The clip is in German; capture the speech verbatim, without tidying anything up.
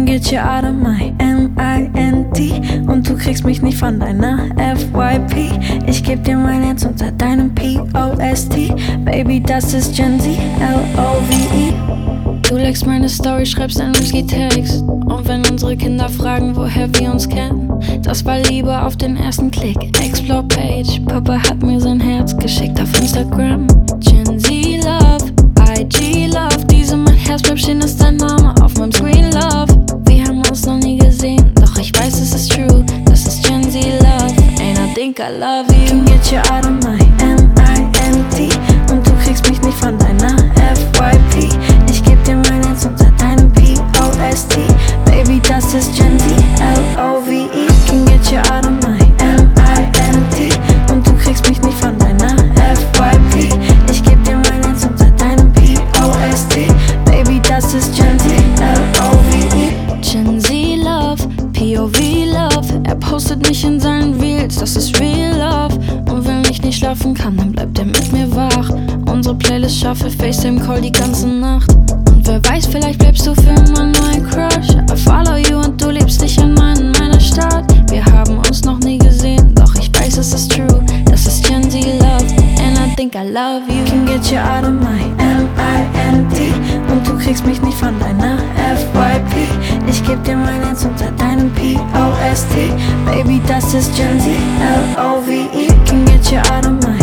get you out of my M I N T und du kriegst mich nicht von deiner F Y P. Ich geb dir mein Herz unter deinem P O S T. Baby, das ist Gen Z, L O V E. Du legst meine Story, schreibst einen Whisky-Text. Und wenn unsere Kinder fragen, woher wir uns kennen, das war Liebe auf den ersten Klick. Explore-Page, Papa hat mir sein Herz geschickt auf Instagram. Gen Z Love, I G Love. Diese mein Herz bleibt stehen, ist dein Name auf meinem Screen, Love. Wir haben uns noch nie gesehen, doch ich weiß, es ist true. Das ist Gen Z Love, and I think I love you. Can get you out of my M I N T und du kriegst mich nicht von deiner F Y P. Ich geb dir mein Herz unter deinem P O S T. Baby, das ist Gen Z, L O V E. Can get you out of my M I N T und du kriegst mich nicht von deiner F Y P. Ich geb dir mein Herz unter deinem P O S T. Baby, das ist Gen Z, L O V E. Gen Z Love, P O V Love. Er postet mich in seinen Reels, das ist real love. Und wenn ich nicht schlafen kann, dann bleibt er mit mir wach. Unsere Playlist schaffe FaceTime Call die ganze Nacht. Und wer weiß, vielleicht bleibst du für immer nur ein Crush. I follow you und du liebst dich in meinen, meiner Stadt. Wir haben uns noch nie gesehen, doch ich weiß, es ist true. Das ist Gen Z Love, and I think I love you. Can get you out of my M I N T und du kriegst mich nicht von deiner F Y P. Ich geb dir mein Herz unter deinem P O S T. Baby, das ist Gen Z, L O V E. Can get you out of my